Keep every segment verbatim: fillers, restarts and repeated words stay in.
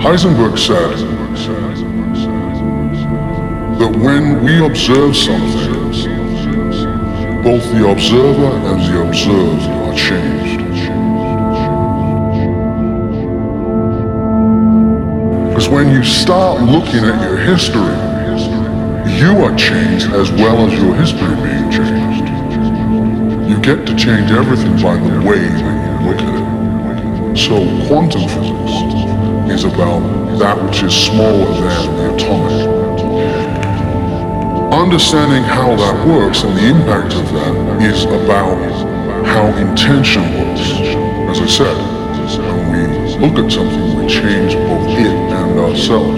Heisenberg said that when we observe something, both the observer and the observed are changed. Because when you start looking at your history, you are changed as well as your history being changed. You get to change everything by the way that you look at it. So quantum physics is about that which is smaller than the atomic. Understanding how that works and the impact of that is about how intention works. As I said, when we look at something, we change both it and ourselves.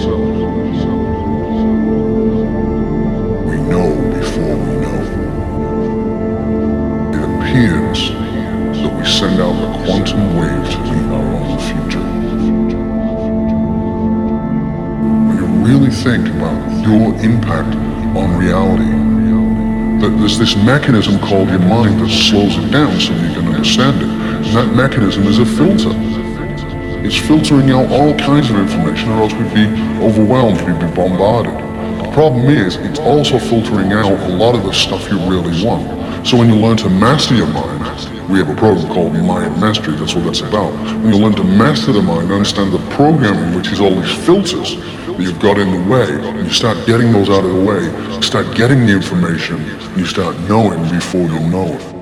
We know before we know. It appears that we send out the quantum wave to meet our own future. When you really think about your impact on reality, that there's this mechanism called your mind that slows it down so you can understand it. And that mechanism is a filter. It's filtering out all kinds of information, or else we'd be overwhelmed, we'd be bombarded. The problem is, it's also filtering out a lot of the stuff you really want. So when you learn to master your mind, we have a program called Mind Mastery, that's what that's about. When you learn to master the mind, understand the programming, which is all these filters that you've got in the way, and you start getting those out of the way, you start getting the information, and you start knowing before you know it.